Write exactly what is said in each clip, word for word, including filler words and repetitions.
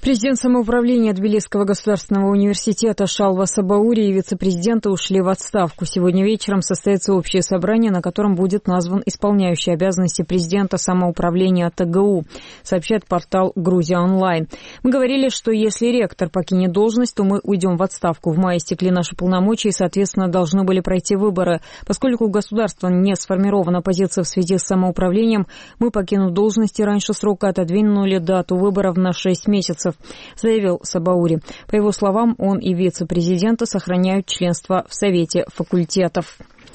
Президент самоуправления Тбилисского государственного университета Шалва Сабаури и вице-президенты ушли в отставку. Сегодня вечером состоится общее собрание, на котором будет назван исполняющий обязанности президента самоуправления ТГУ, сообщает портал «Грузия онлайн». Мы говорили, что если ректор покинет должность, то мы уйдем в отставку. В мае истекли наши полномочия и, соответственно, должны были пройти выборы. Поскольку у государства не сформирована позиция в связи с самоуправлением, мы, покинув должности раньше срока, отодвинули дату выборов на шесть месяцев, заявил Сабаури. По его словам, он и вице-президенты сохраняют членство в Совете факультетов.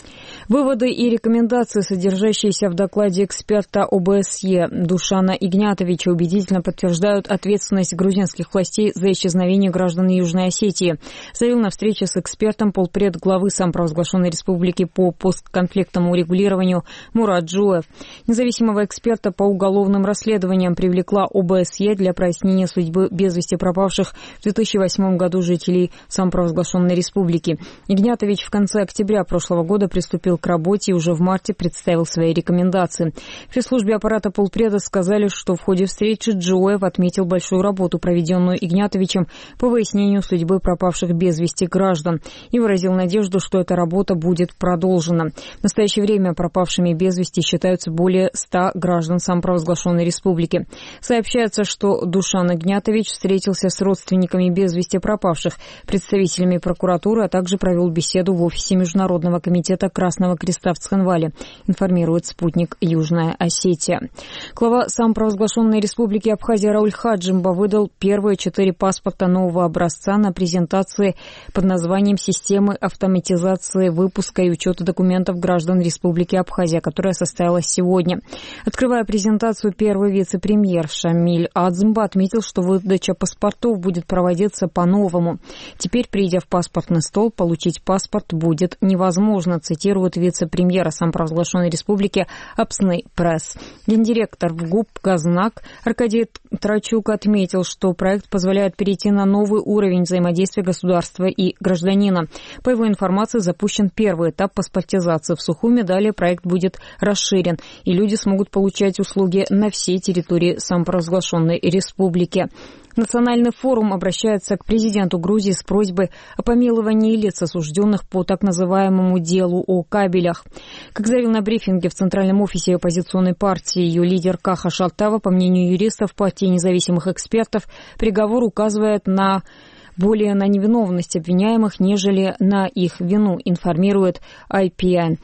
Выводы и рекомендации, содержащиеся в докладе эксперта ОБСЕ Душана Игнятовича, убедительно подтверждают ответственность грузинских властей за исчезновение граждан Южной Осетии, заявил на встрече с экспертом полпред главы самопровозглашенной республики по постконфликтному урегулированию Мурат Джуев. Независимого эксперта по уголовным расследованиям привлекла ОБСЕ для прояснения судьбы без вести пропавших в две тысячи восьмом году жителей самопровозглашенной республики. Игнятович в конце октября прошлого года приступил к работе и уже в марте представил свои рекомендации. В пресс-службе аппарата полпреда сказали, что в ходе встречи Джуев отметил большую работу, проведенную Игнятовичем по выяснению судьбы пропавших без вести граждан, и выразил надежду, что эта работа будет продолжена. В настоящее время пропавшими без вести считаются более ста граждан самопровозглашенной республики. Сообщается, что Душан Игнятович встретился с родственниками без вести пропавших, представителями прокуратуры, а также провел беседу в офисе Международного комитета Красного Креста в Цхинвале, информирует спутник «Южная Осетия». Глава самопровозглашенной республики Абхазия Рауль Хаджимба выдал первые четыре паспорта нового образца на презентации под названием «Системы автоматизации выпуска и учета документов граждан Республики Абхазия», которая состоялась сегодня. Открывая презентацию, первый вице-премьер Шамиль Адзымба отметил, что выдача паспортов будет проводиться по-новому. Теперь, придя в паспортный стол, получить паспорт будет невозможно, цитирует вице-премьера самопровозглашенной республики Апсны Пресс. Гендиректор ВГУП «Газнак» Аркадий Трачук отметил, что проект позволяет перейти на новый уровень взаимодействия государства и гражданина. По его информации, запущен первый этап паспортизации в Сухуме, далее проект будет расширен, и люди смогут получать услуги на всей территории самопровозглашенной республики. Национальный форум обращается к президенту Грузии с просьбой о помиловании лиц, осужденных по так называемому делу о кабелях. Как заявил на брифинге в Центральном офисе оппозиционной партии ее лидер Каха Шалтава, по мнению юристов партии и независимых экспертов, приговор указывает на более на невиновность обвиняемых, нежели на их вину, информирует ай пи ай.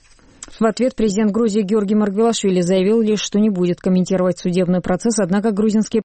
В ответ президент Грузии Георгий Маргвелашвили заявил лишь, что не будет комментировать судебный процесс, однако грузинские